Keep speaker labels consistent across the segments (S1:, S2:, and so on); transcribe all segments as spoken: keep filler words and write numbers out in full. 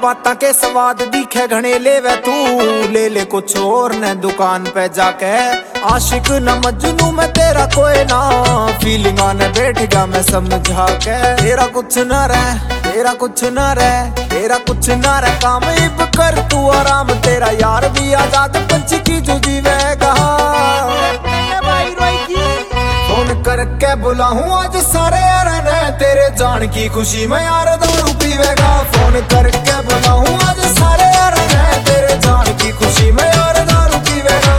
S1: बाता के स्वाद दिखे घने लेवे तू, ले ले कुछ और न दुकान पे जाके। आशिक न मजनू मैं तेरा कोई ना, फीलिंग आने बैठ गया मैं समझा के। तेरा कुछ न रह, तेरा कुछ न रह, तेरा कुछ न रह, काम इब कर तू आराम। तेरा यार भी आजाद पंछी की जो जीवेगा। फोन करके बुलाऊं आज सारे यार ने, तेरे जान की खुशी में यार दारू पीवेगा। फोन करके बुलाऊं आज सारे यार ने, तेरे जान की खुशी में यार दारू पीवेगा।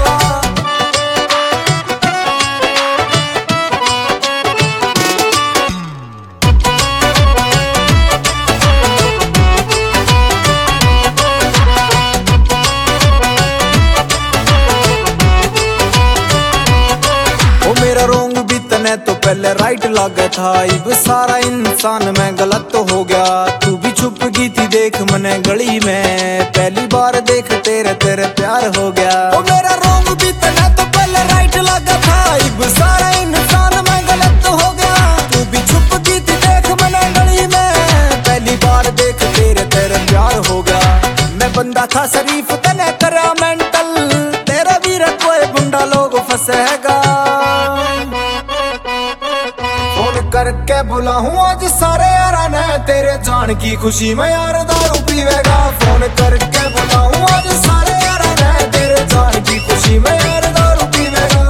S1: मेरा रोंग भी तने तो पहले राइट लगा था, इब सारा इंसान में गलत तो हो गया। तू भी छुप गई थी देख मने गली में, पहली बार देख तेरे तेरे प्यार हो गया। ओ मेरा रोंग भी तने तो पहले राइट लगा था, इब सारा इंसान में गलत तो हो गया। तू भी छुप गई थी देख मने गली में, पहली बार देख तेरे तेरे प्यार हो गया। मैं बंदा था शरीफ तने करा मेंटल, तेरा भी कोई बुंडा लोग फंसेगा। करके बुलाऊं आज सारे यारा ने, तेरे जान की खुशी में यार दारू पीवेगा। फोन करके बुलाऊं आज सारे यारा ने, तेरे जान की खुशी में यार दारू पीवेगा।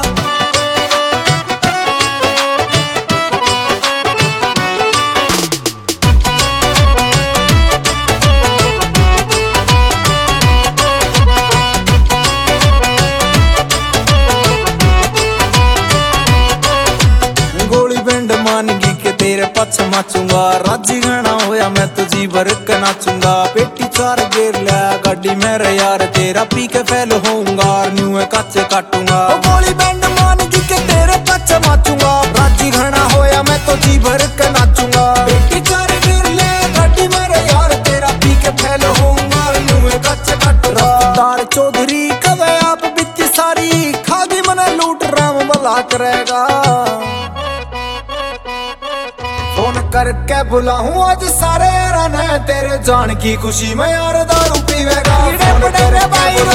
S1: तेरे पछ माचूंगा, राजी गाना होया मैं तुझी भर के नाचूंगा। पेटी चार गेर लिया गाड़ी मेरे यार, तेरा पी के फैल होऊंगा, न्यू काचे काटूंगा। गोली बैंड मान की के तेरे पछ माचूंगा, राजी गाना होया मैं तुझी भर के नाचूंगा। पेटी चार गेर लिया गाड़ी मेरे यार, तेरा पी के फैल होऊंगा, न्यू काचे काटूंगा। दार चौधरी कवे आप बित्ती सारी, खागी मना लूट राम भला करेगा। फोन करके बुलाऊं आज सारे यार ने, तेरे जान की खुशी में यार दारू पीवेगा। फोन करके